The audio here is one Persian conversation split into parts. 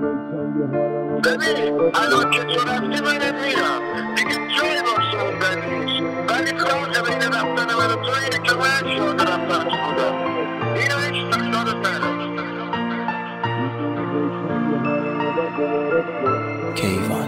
ببین الان که تو رفتی منم میرم دیگه جای واسه موندن نیست، ولی فرق بین رفتن من و تو اینه که من شاهد رفتن تو بودم. اینو هیچ تکرارت ندارم. کیوان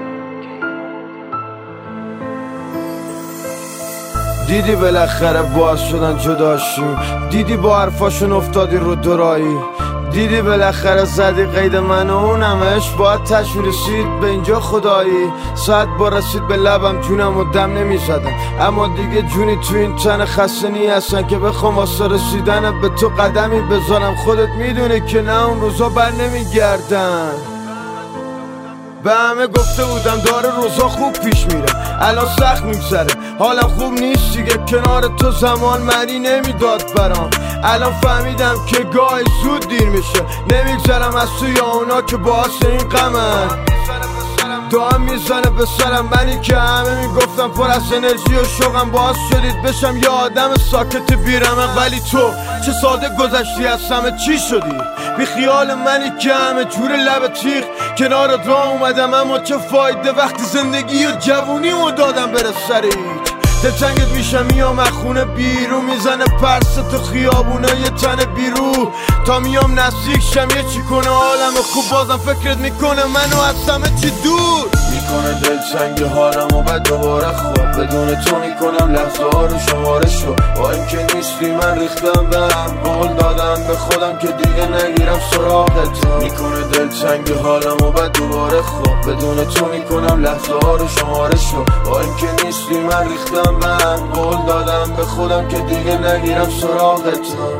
دیدی بالاخره باز شدن جداشیم، دیدی با حرفاشون افتادی رو درایی، دیدی بالاخره زدی قید من و اونم عشق باید تشویر رسید به اینجا خدایی. ساعت با رسید به لبم جونم و دم نمیزدم، اما دیگه جونی تو این تن خسته نی هستن که بخوام واسه رسیدن به تو قدمی بذارم. خودت میدونی که نه اون روزا بر نمیگردن. به همه گفته بودم داره روزا خوب پیش میره، الان سخت میگذره حالم خوب نیست دیگه، کنار تو زمان معنی نمیداد برام. الان فهمیدم که گاهی زود دیر میشه، نمیگذرم از تو یا اونا که باعث این غمن. دعا میزنه به سرم، منی که همه میگفتم پر از انرژی و شوقم باعث شدید بشم یه آدم ساکت بیرمق. ولی تو چه ساده گذشتی از همه چی شدی، بی خیال منی که همه جور لب تیغ کنار راه اومدم، اما چه فایده وقتی زندگی و جوونیمو دادم بره سر هیچ. دلتنگت میشم میام از خونه بیرون، میزنه پرس تو خیابونه یه تن بیرو، تا میام نزدیک شم یه چی کنه حالم خوب بازم فکرت میکنه منو از همه چی دور میکنه. دلتنگ حالم و بعد دوباره خواب بدون تو میکنم لحظه ها رو شماره شو، با این که نیستی من ریختم به هم، قول دادم به خودم که دیگه نگیرم سراغ تو. میکنه دلتنگ حالم و بعد دوباره خواب بدون تو میکنم لحظه ها رو شماره شو، با این که نیستی من ریختم به هم، قول دادم به خودم که دیگه نگیرم سراغ تو.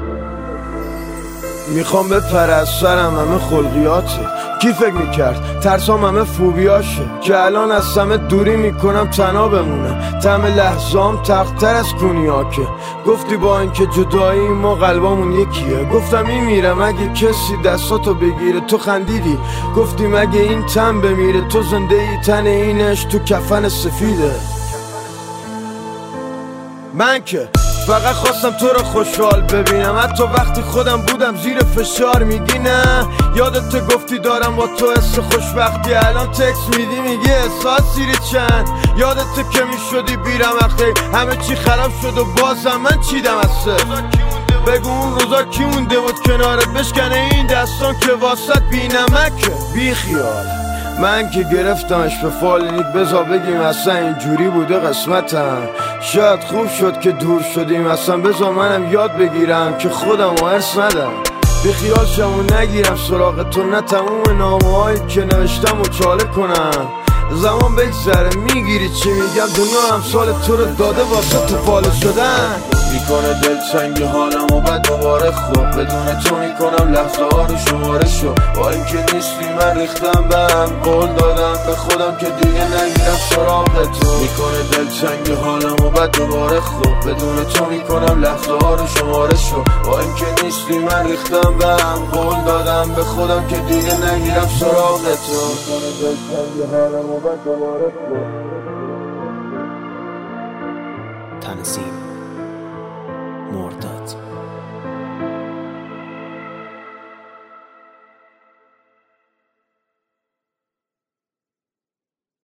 میخوام بپره از سرم همه خلقیاته، کی فکر میکرد ترسام همه فوبیاشه، که الان از همه دوری میکنم تنها بمونم. طعم لحظام تختر از کنیاکه، گفتی با اینکه جدایی ما قلبامون یکیه، گفتم این میرم اگه کسی دستاتو بگیره، تو خندیدی گفتی مگه این تن بمیره، تو زنده ای تن اینش تو کفن سفیده. من که فقط خواستم تو رو خوشحال ببینم، حتی وقتی خودم بودم زیر فشار. میگی نه یادت گفتی دارم با تو حس خوشبختی، الان تکس میدی میگی احساس سیری چند، یادت که میشدی بیرم وقتی همه چی خراب شد و بازم من چیدم از سر. بگو اون روزا کی مونده بود کنارت بشکنه این دستان که واسط بی نمکه. بی خیال من که گرفتمش به فالینیک، بذار بگیم اصلا اینجوری بوده قسمتم، شاید خوب شد که دور شدیم اصلا، بذار منم یاد بگیرم که خودم و حرص ندم، بی خیال شم و نگیرم سراغ تو، نه تموم نامه هایی که نوشتم و چاله کنم. زمان بگذره میگیری چی میگم، دنیا امثال تو رو داده واسه تو پاله شدن. میکنه دلتنگ حالم و بعد دوباره خواب بدون تو میکنم لحظه ها رو شماره شو، با اینکه نیستی من ریختم به هم، قول دادم به خودم که دیگه نگیرم سراغ تو. میکنه دلتنگ حالم و بعد دوباره خواب بدون تو میکنم لحظه ها رو شماره شو، با اینکه نیستی من ریختم به هم، قول دادم به خودم که دیگه نگیرم سراغ تو. میکنه دلتنگ حالم و بعد دوباره خواب. تنظیم مرداد